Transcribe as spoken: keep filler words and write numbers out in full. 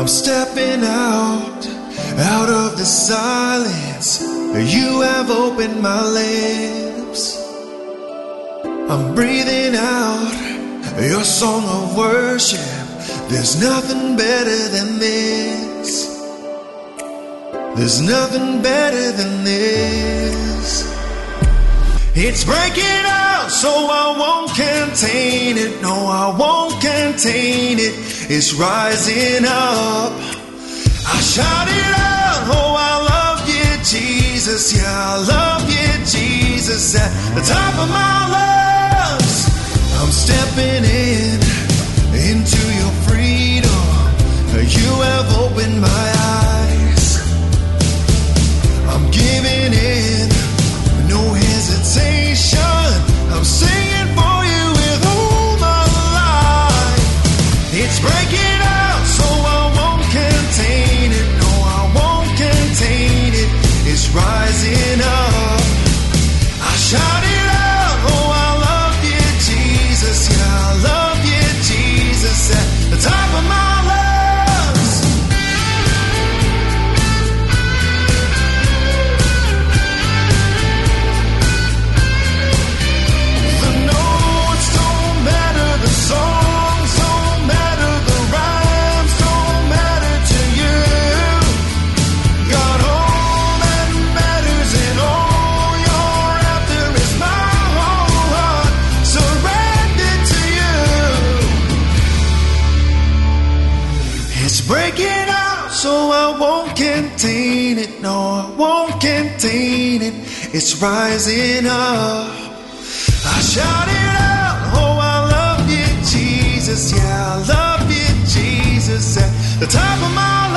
I'm stepping out, out of the silence. You have opened my lips. I'm breathing out your song of worship. There's nothing better than this. There's nothing better than this. It's breaking out, so I won't contain it. No, I won't contain it. It's rising up. I shout it out, oh, I love you, Jesus. Yeah, I love you, Jesus. At the top of my lungs, I'm stepping in, into your freedom. You have opened my eyes. I'm giving in, no hesitation. I'm singing for you with all my life. It's breaking out, so I won't contain it. No, I won't contain it. It's rising up. I shout it out, oh, I love you, Jesus. Yeah, I love you, Jesus. At the top of my lungs. The notes don't matter, the songs don't matter, the rhymes don't matter to you. God, all that matters and all you're after is my whole heart surrendered to you. It's breaking out, so I won't contain it. No, I won't contain it. It's rising up. I shout it out, oh, I love you, Jesus. Yeah, I love you, Jesus. At the top of my